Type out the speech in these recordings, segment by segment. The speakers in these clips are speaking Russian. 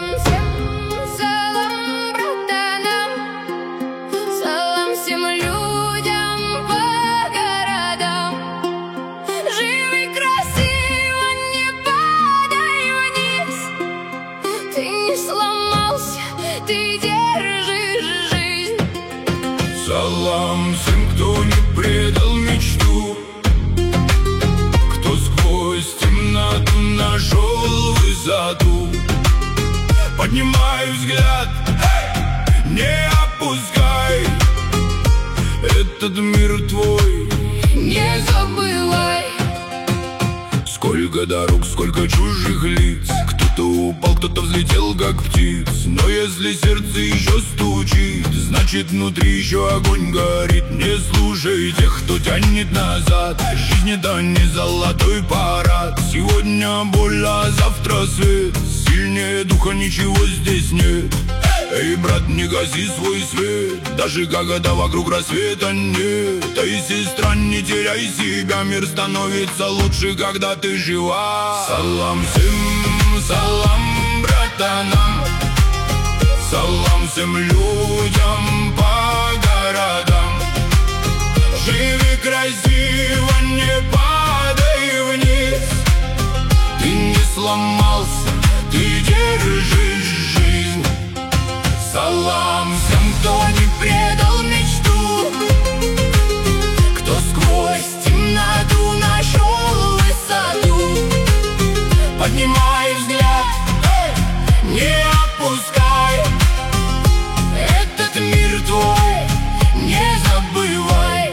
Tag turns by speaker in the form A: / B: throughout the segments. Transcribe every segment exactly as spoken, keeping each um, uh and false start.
A: Салам всем, кто не предал мечту, кто сквозь темноту нашел высоту. Поднимай взгляд, не опускай, этот мир твой,
B: не забывай.
A: Сколько дорог, сколько чужих лиц, кто-то упал, кто-то взлетел, как птиц. Но если сердце еще стучит, значит внутри еще огонь горит. Не слушай тех, кто тянет назад, жизнь это не золотой парад. Сегодня боль, а завтра свет, сильнее духа ничего здесь нет. Эй, брат, не гаси свой свет, даже когда вокруг рассвета нет. Эй, сестра, не теряй себя, мир становится лучше, когда ты жива. Салам всем, салам братанам, салам всем людям по городам. Живи красиво, не падай вниз, ты не сломался, ты держишь жизнь. Салам всем, кто не предал мечту, кто сквозь темноту нашел высоту. Поднимай взгляд, не опускай, этот мир твой, не забывай.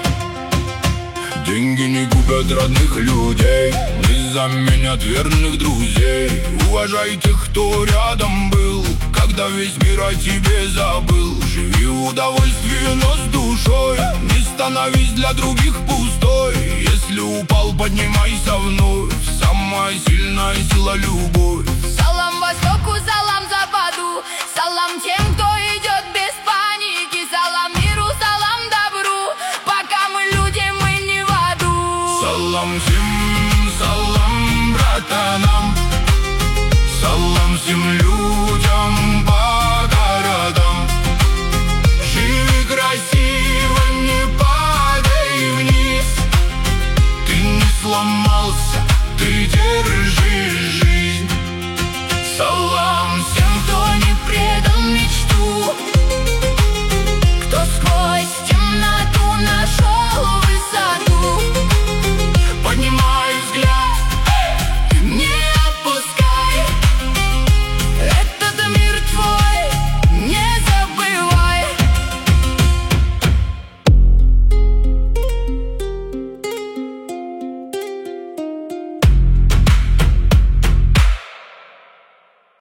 A: Деньги не купят родных людей, не заменят верных друзей. Уважай тех, кто рядом был, когда весь мир о тебе забыл. Живи в удовольствии, но с душой, не становись для других пустой. Если упал, поднимайся вновь, самая сильная сила — любовь.